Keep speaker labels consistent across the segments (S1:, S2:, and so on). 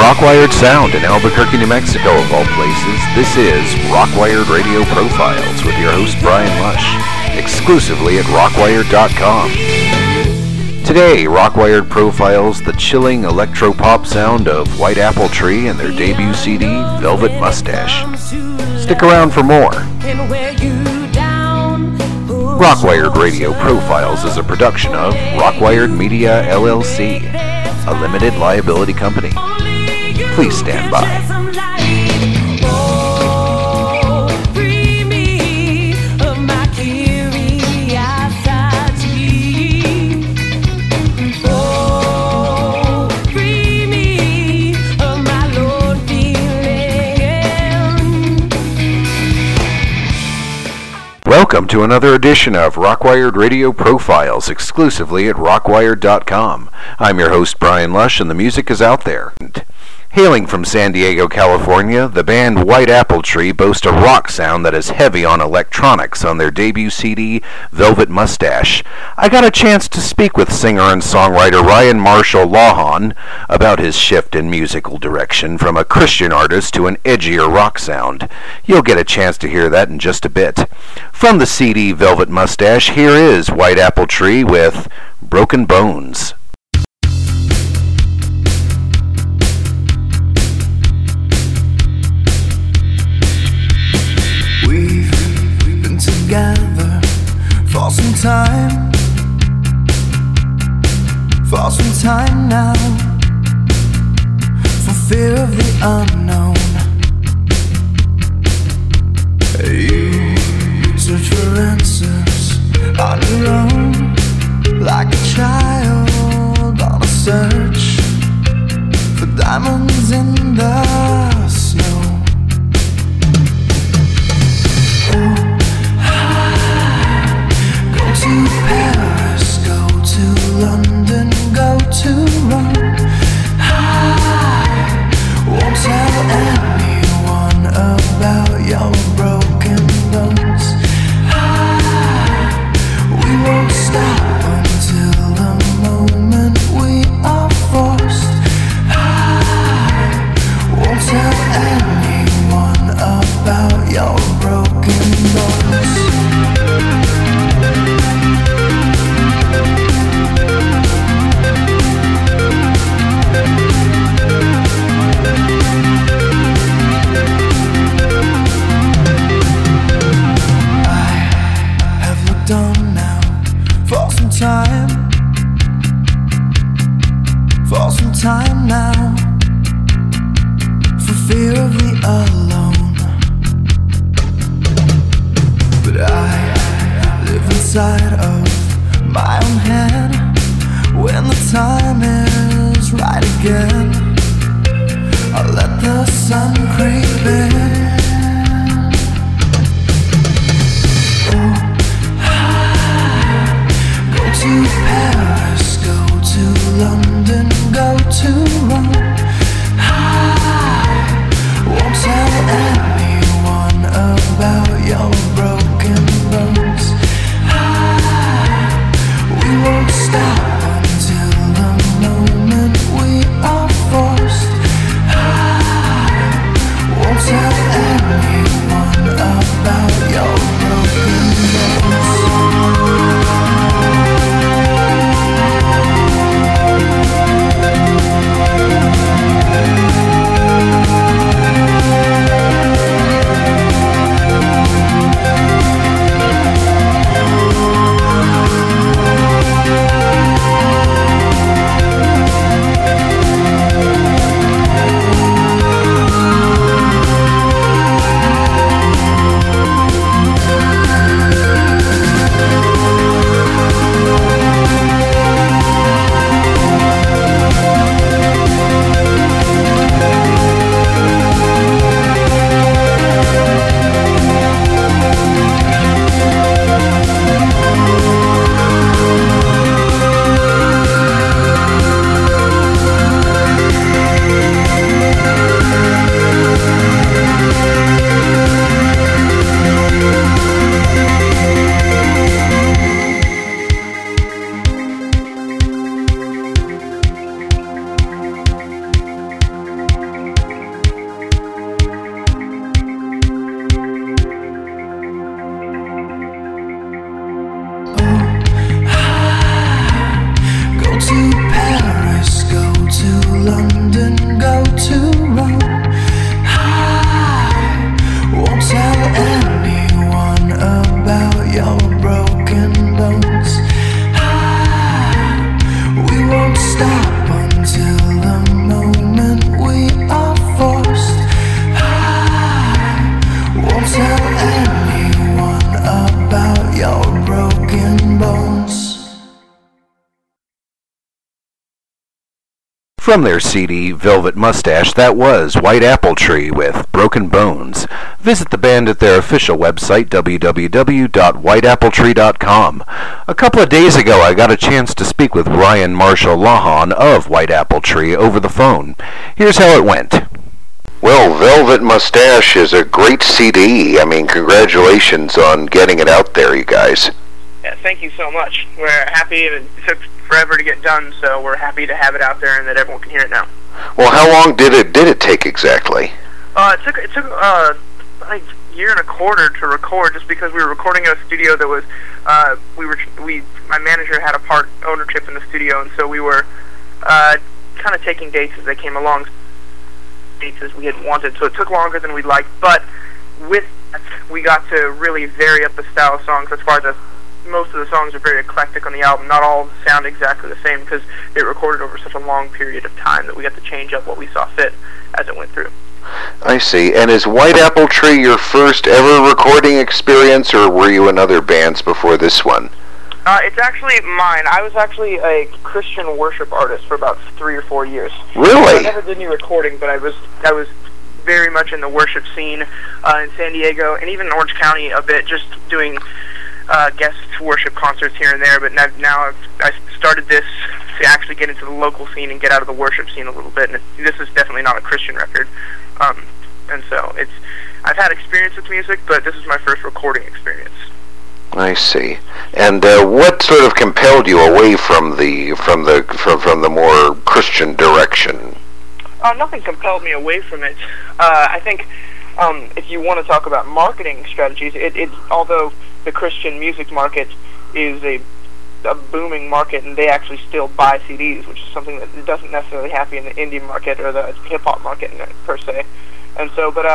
S1: Rockwired Sound in Albuquerque, New Mexico, of all places. This is Rockwired Radio Profiles with your host, Brian Lush, exclusively at rockwired.com. Today, Rockwired profiles the chilling electropop sound of White Apple Tree and their debut CD, Velvet Mustache. Stick around for more. Rockwired Radio Profiles is a production of Rockwired Media, LLC, a limited liability company. Please stand by. Welcome to another edition of Rockwired Radio Profiles, exclusively at rockwired.com. I'm your host, Brian Lush, and the music is out there. Hailing from San Diego, California, the band White Apple Tree boasts a rock sound that is heavy on electronics on their debut CD, Velvet Mustache. I got a chance to speak with singer and songwriter Ryan Marshall Lawhon about his shift in musical direction from a Christian artist to an edgier rock sound. You'll get a chance to hear that in just a bit. From the CD Velvet Mustache, here is White Apple Tree with Broken Bones.
S2: Together for some time now, for fear of the unknown. You search for answers on your own, like a child on a search for diamonds in the snow. To Paris, go to London, go to Rome. I won't tell anyone about your broken bones. We won't stop until the moment we are forced. I won't tell anyone about your broken bones. Time now, for fear of the alone. But I live inside of my own head. When the time is right again, I'll let the sun creep in. Go to Paris, go to London, go to Rome. I won't tell anyone about your broken bones. We won't stop until the moment we are forced. I won't tell anyone about your broken bones.
S1: From their CD, Velvet Mustache, that was White Apple Tree with Broken Bones. Visit the band at their official website, www.whiteappletree.com. A couple of days ago, I got a chance to speak with Ryan Marshall Lahan of White Apple Tree over the phone. Here's how it went. Well, Velvet Mustache is a great CD. I mean, congratulations on getting it out there, you guys.
S3: Yeah, thank you so much. We're happy, and it took forever to get done, so we're happy to have it out there and that everyone can hear it now.
S1: Well, how long did it take exactly?
S3: It took like a year and a quarter to record, just because we were recording in a studio that was my manager had a part ownership in the studio, and so we were kind of taking dates as they came along, dates as we had wanted. So it took longer than we'd like, but with that, we got to really vary up the style of songs. As far as most of the songs are very eclectic on the album. Not all sound exactly the same because they recorded over such a long period of time that we got to change up what we saw fit as it went through.
S1: I see. And is White Apple Tree your first ever recording experience, or were you in other bands before this one?
S3: It's actually mine. I was actually a Christian worship artist for about 3 or 4 years.
S1: Really?
S3: I never did any recording, but I was very much in the worship scene in San Diego and even Orange County a bit, just doing guest worship concerts here and there. But now I started this to actually get into the local scene and get out of the worship scene a little bit. And this is definitely not a Christian record, and so I've had experience with music, but this is my first recording experience.
S1: I see. And what sort of compelled you away from the more Christian direction?
S3: Nothing compelled me away from it. I think if you want to talk about marketing strategies, although the Christian music market is a booming market, and they actually still buy CDs, which is something that doesn't necessarily happen in the indie market or the hip-hop market per se. And so, but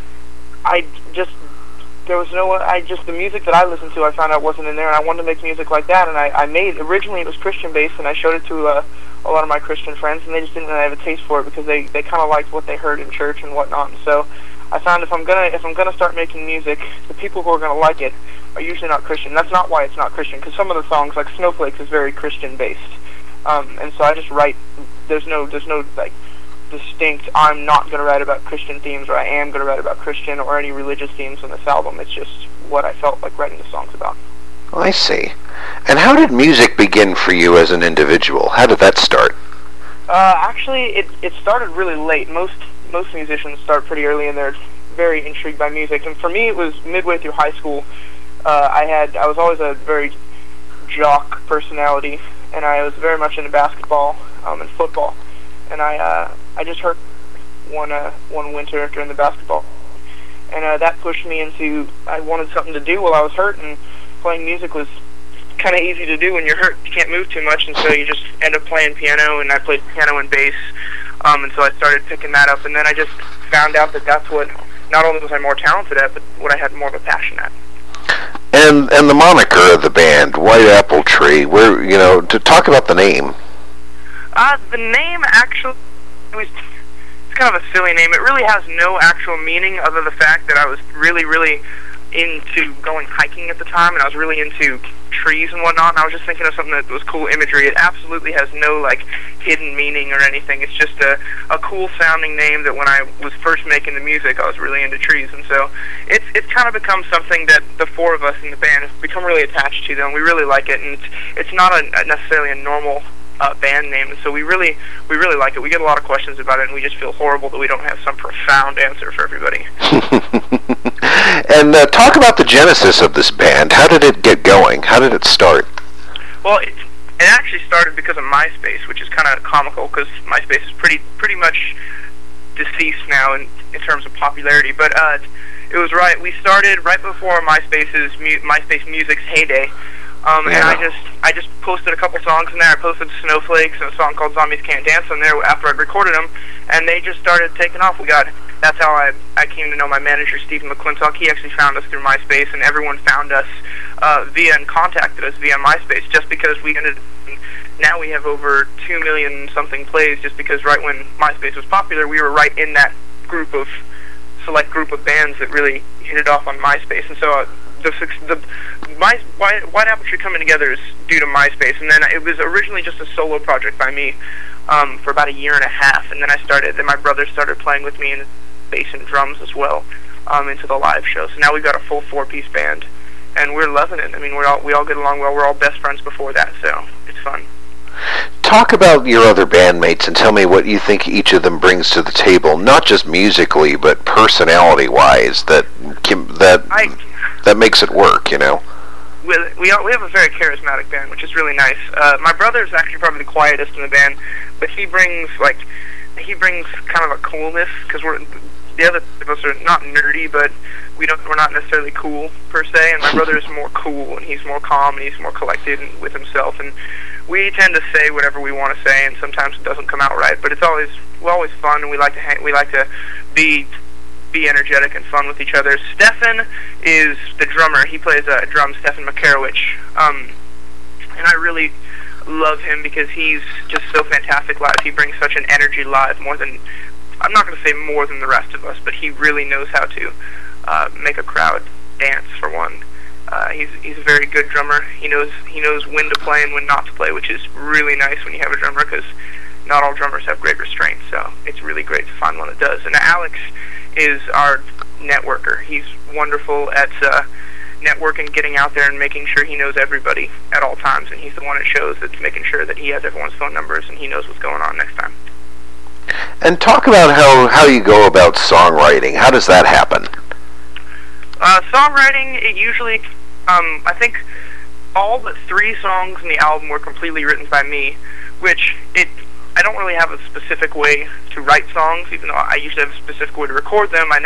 S3: the music that I listened to, I found out wasn't in there, and I wanted to make music like that, and originally it was Christian-based, and I showed it to a lot of my Christian friends, and they just didn't really have a taste for it because they kind of liked what they heard in church and whatnot. And so I found if I'm gonna start making music, the people who are gonna like it are usually not Christian. That's not why it's not Christian, because some of the songs, like Snowflakes, is very Christian-based, and so I just write. There's no like distinct, I'm not going to write about Christian themes, or I am going to write about Christian or any religious themes on this album. It's just what I felt like writing the songs about.
S1: I see. And how did music begin for you as an individual? How did that start?
S3: Actually, it started really late. Most musicians start pretty early, and they're very intrigued by music. And for me, it was midway through high school. I was always a very jock personality, and I was very much into basketball and football. And I just hurt one winter during the basketball, and that pushed me into, I wanted something to do while I was hurt, and playing music was kind of easy to do when you're hurt. You can't move too much, and so you just end up playing piano, and I played piano and bass, and so I started picking that up, and then I just found out that that's what, not only was I more talented at, but what I had more of a passion at.
S1: And the moniker of the band, White Apple Tree, to talk about the name.
S3: The name actually, it's kind of a silly name. It really has no actual meaning other than the fact that I was really, really into going hiking at the time, and I was really into trees and whatnot, and I was just thinking of something that was cool imagery. It absolutely has no, hidden meaning or anything. It's just a cool-sounding name that when I was first making the music, I was really into trees, and so it's kind of become something that the four of us in the band have become really attached to, and we really like it, and it's not necessarily a normal band name, and so we really like it. We get a lot of questions about it, and we just feel horrible that we don't have some profound answer for everybody.
S1: And talk about the genesis of this band. How did it get going? How did it start?
S3: Well, it actually started because of MySpace, which is kind of comical because MySpace is pretty much deceased now in terms of popularity. But it was right. We started right before MySpace Music's heyday. And I just posted a couple songs in there. I posted Snowflakes and a song called Zombies Can't Dance on there after I'd recorded them, and they just started taking off. That's how I came to know my manager, Stephen McClintock. He actually found us through MySpace, and everyone found us via and contacted us via MySpace just because now we have over 2 million something plays just because right when MySpace was popular, we were right in that select group of bands that really hit it off on MySpace. And so White Apple Tree coming together is due to MySpace, and then it was originally just a solo project by me. for about a year and a half, and then my brother started playing with me in bass and drums as well, into the live show. So now we've got a full 4-piece band, and we're loving it. I mean, we all get along well. We're all best friends before that, so it's fun.
S1: Talk about your other bandmates and tell me what you think each of them brings to the table, not just musically, but personality-wise, that makes it work, you know?
S3: We have a very charismatic band, which is really nice. My brother's actually probably the quietest in the band, but he brings kind of a coolness, because the other of us are not nerdy, but we're not necessarily cool per se, and my brother is more cool, and he's more calm, and he's more collected with himself, and we tend to say whatever we want to say, and sometimes it doesn't come out right, but we're always fun, and we like to be energetic and fun with each other. Stefan is the drummer. He plays drums, Stefan Makarowicz, and I really love him because he's just so fantastic live. He brings such an energy live, I'm not going to say more than the rest of us, but he really knows how to make a crowd dance, for one. He's a very good drummer. He knows when to play and when not to play, which is really nice when you have a drummer, because not all drummers have great restraint, so it's really great to find one that does. And Alex is our networker. He's wonderful at networking, getting out there and making sure he knows everybody at all times, and he's the one at shows that's making sure that he has everyone's phone numbers and he knows what's going on next time.
S1: And talk about how you go about songwriting. How does that happen?
S3: Songwriting, it usually, I think all but 3 songs in the album were completely written by me, which I don't really have a specific way to write songs, even though I usually have a specific way to record them. I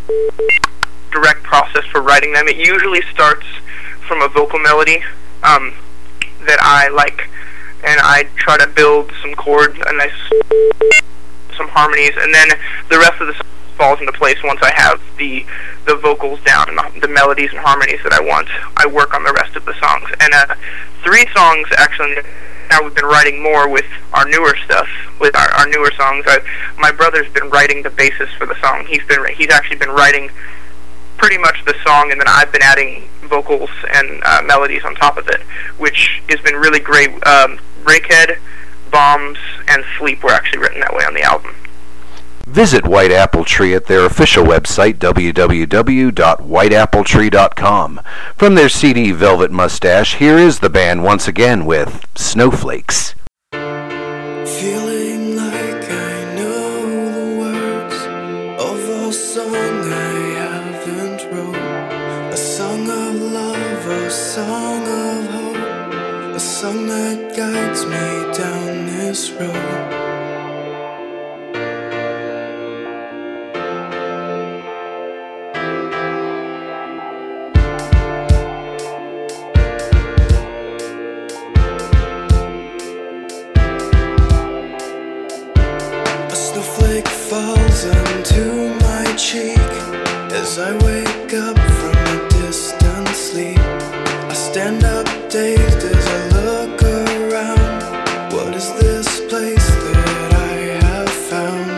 S3: direct process for writing them. It usually starts from a vocal melody that I like, and I try to build some chords and some harmonies, and then the rest of the song falls into place once I have the vocals down and the melodies and harmonies that I want. I work on the rest of the songs, and 3 songs actually. Now we've been writing more with our newer stuff, with our newer songs. My brother's been writing the basis for the song. He's actually been writing pretty much the song, and then I've been adding vocals and melodies on top of it, which has been really great. Rakehead, Bombs, and Sleep were actually written that way on the album.
S1: Visit White Apple Tree at their official website, www.whiteappletree.com. From their CD Velvet Mustache, here is the band once again with Snowflakes.
S2: Feeling like I know the words of a song I haven't wrote. A song of love, a song of hope, a song that guides me down this road. Falls onto my cheek as I wake up from a distant sleep. I stand up dazed as I look around. What is this place that I have found?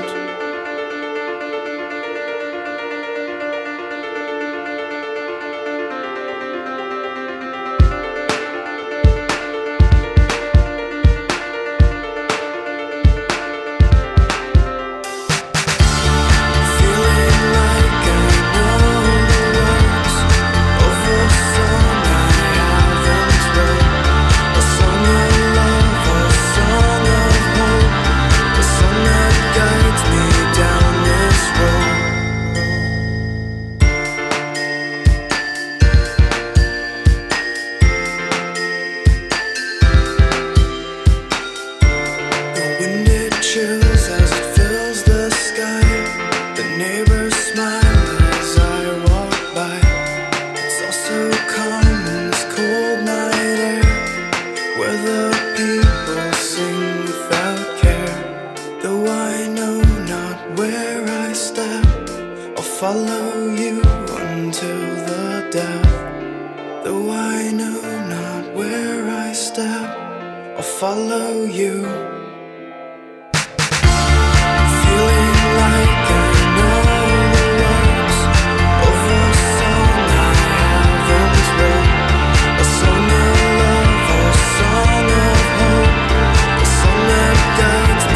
S2: Follow you. Guides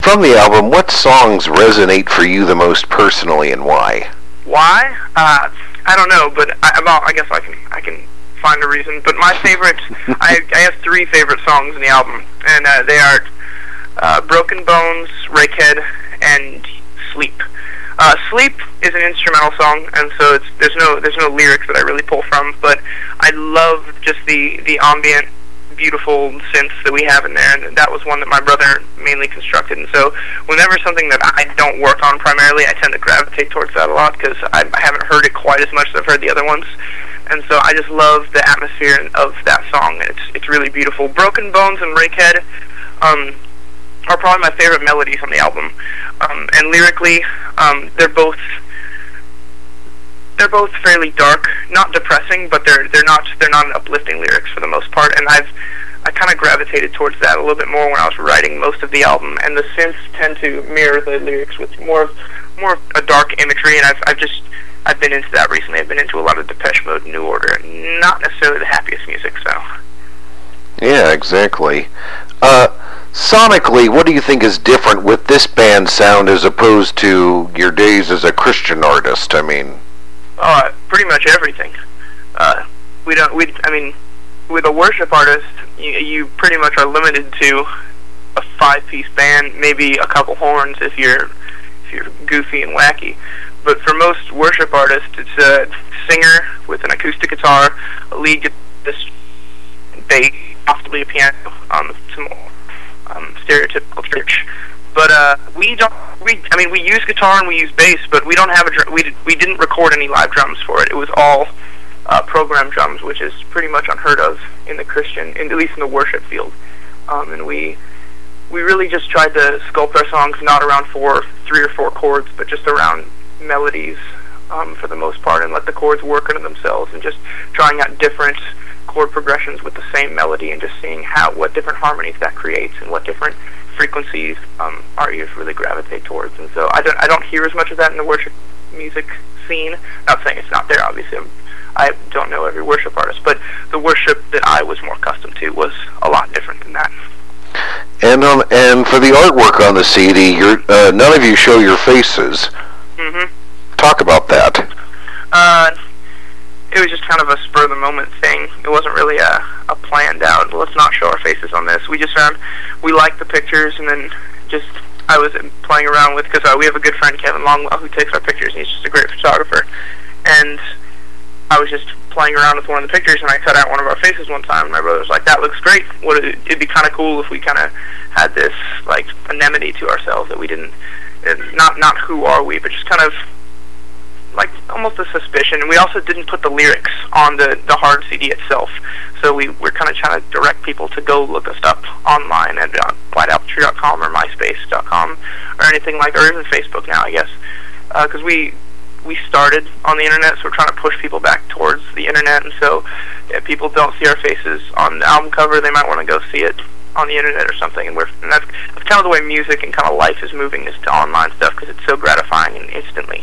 S1: from the album, what songs resonate for you the most personally, and why?
S3: Why? I don't know, but I guess I can find a reason. But my favorite, I have 3 favorite songs in the album, and they are Broken Bones, Rakehead, and Sleep. Sleep is an instrumental song, and so there's no lyrics that I really pull from, but I love just the ambient, beautiful synths that we have in there, and that was one that my brother mainly constructed. And so whenever something that I don't work on primarily, I tend to gravitate towards that a lot, because I haven't heard it quite as much as I've heard the other ones. And so I just love the atmosphere of that song. It's really beautiful. Broken Bones and Rakehead are probably my favorite melodies on the album. And lyrically, they're both fairly dark, not depressing, but they're not uplifting lyrics for the most part. And I kind of gravitated towards that a little bit more when I was writing most of the album. And the synths tend to mirror the lyrics with more of a dark imagery. And I've been into that recently. I've been into a lot of Depeche Mode, New Order, not necessarily the happiest music. So.
S1: Yeah, exactly. Sonically, what do you think is different with this band's sound as opposed to your days as a Christian artist? I mean,
S3: pretty much everything. With a worship artist, you pretty much are limited to a 5-piece band, maybe a couple horns if you're goofy and wacky. But for most worship artists, it's a singer with an acoustic guitar, a lead guitarist, bass, possibly a piano, some stereotypical church. But we use guitar and we use bass, but we don't have we didn't record any live drums for it. It was all programmed drums, which is pretty much unheard of in the Christian, at least in the worship field. And we really just tried to sculpt our songs not around 3 or 4 chords, but just around melodies for the most part, and let the chords work into themselves, and just trying out different chord progressions with the same melody, and just seeing what different harmonies that creates, and what different frequencies our ears really gravitate towards. And so I don't hear as much of that in the worship music scene. Not saying it's not there, obviously. I don't know every worship artist, but the worship that I was more accustomed to was a lot different than that.
S1: And for the artwork on the CD, none of you show your faces.
S3: Mm-hmm.
S1: Talk about that.
S3: It was just kind of a spur-of-the-moment thing. It wasn't really a planned out, let's not show our faces on this. We just found we liked the pictures, and then I was playing around with, because we have a good friend, Kevin Longwell, who takes our pictures, and he's just a great photographer. And I was just playing around with one of the pictures, and I cut out one of our faces one time, and my brother was like, that looks great. It'd be kind of cool if we kind of had this, like, anonymity to ourselves, that we didn't, not who are we, but just kind of, like, almost a suspicion. And we also didn't put the lyrics on the hard CD itself, so we're kind of trying to direct people to go look us up online at whiteappletree.com or myspace.com or anything or even Facebook now, I guess, because we started on the internet, so we're trying to push people back towards the internet. And so if people don't see our faces on the album cover, they might want to go see it on the internet or something. And that's kind of the way music and kind of life is moving, is to online stuff, because it's so gratifying and instantly.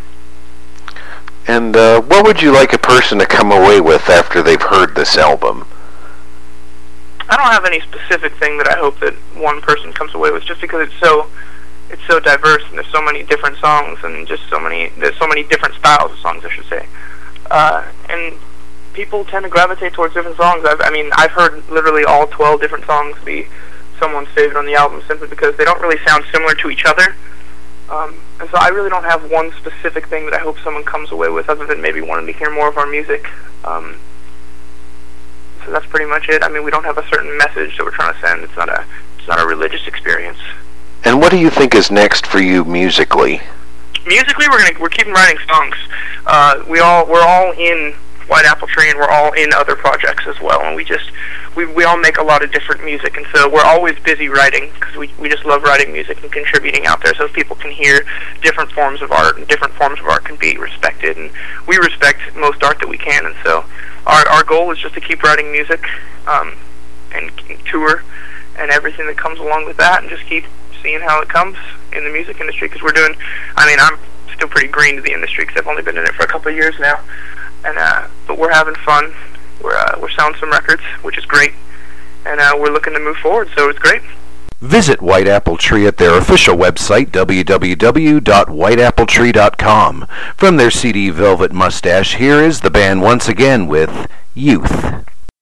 S1: And what would you like a person to come away with after they've heard this album?
S3: I don't have any specific thing that I hope that one person comes away with, just because it's so diverse, and there's so many different songs, and there's so many different styles of songs, I should say. And people tend to gravitate towards different songs. I've heard literally all 12 different songs be someone's favorite on the album, simply because they don't really sound similar to each other. And so I really don't have one specific thing that I hope someone comes away with, other than maybe wanting to hear more of our music. So that's pretty much it. We don't have a certain message that we're trying to send. It's not a religious experience.
S1: And what do you think is next for you musically?
S3: Musically, we're keeping writing songs. We're all in White Apple Tree, and we're all in other projects as well. And we all make a lot of different music, and so we're always busy writing, because we just love writing music and contributing out there, so people can hear different forms of art, and different forms of art can be respected. And we respect most art that we can, and so our goal is just to keep writing music, and tour, and everything that comes along with that, and just keep seeing how it comes in the music industry, because I'm still pretty green to the industry, because I've only been in it for a couple of years now, and but we're having fun. We're selling some records, which is great, and we're looking to move forward, so it's great.
S1: Visit White Apple Tree at their official website, www.whiteappletree.com. From their CD Velvet Mustache, here is the band once again with Youth.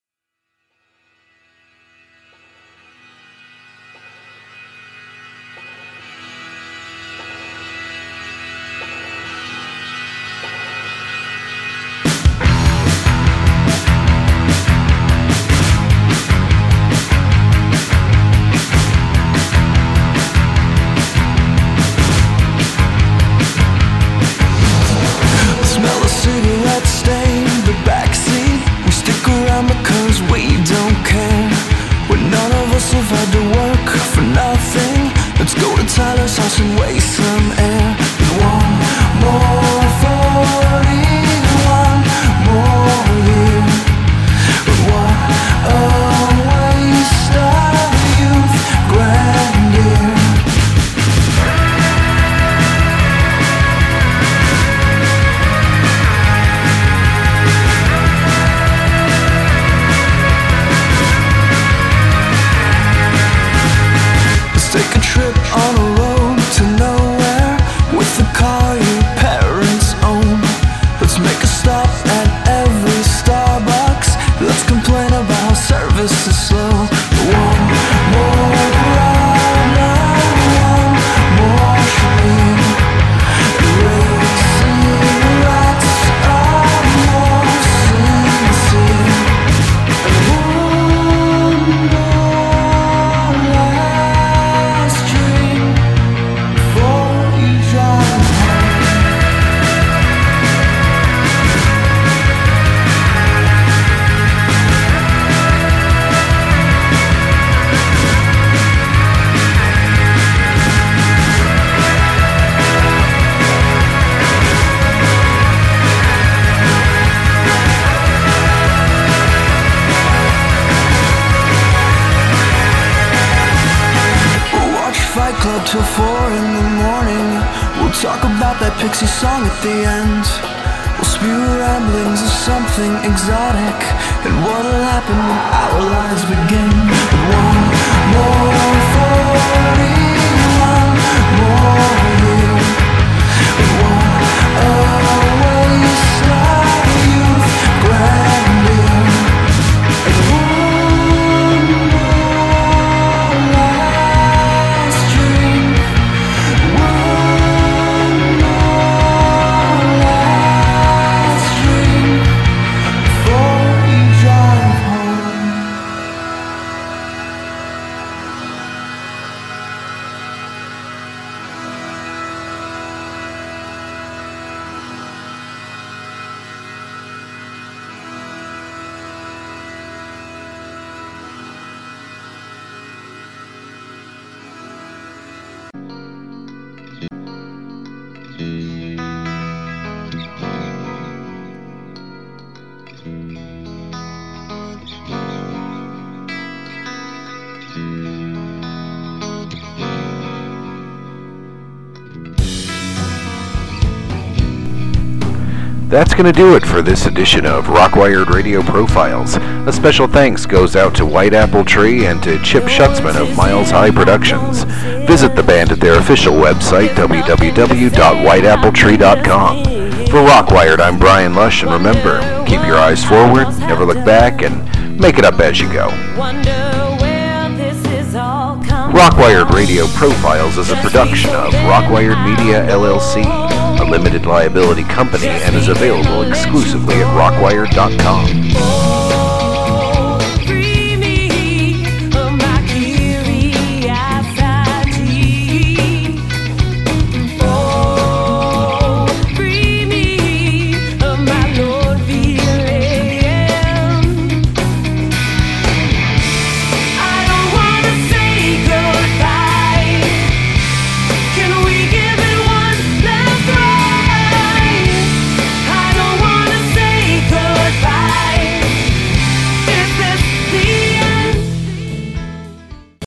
S2: Till 4 in the morning, we'll talk about that Pixie song at the end. We'll spew ramblings of something exotic, and what'll happen when our lives begin. One more 41 more year. What a waste of youth, grandeur. And one more last dream. One more last dream before you drive home.
S1: That's going to do it for this edition of Rockwired Radio Profiles. A special thanks goes out to White Apple Tree and to Chip Schutzman of Miles High Productions. Visit the band at their official website, www.whiteappletree.com. For Rockwired, I'm Brian Lush, and remember, keep your eyes forward, never look back, and make it up as you go. Rockwired Radio Profiles is a production of Rockwired Media, LLC, a limited liability company, and is available exclusively at rockwired.com.
S4: Is this the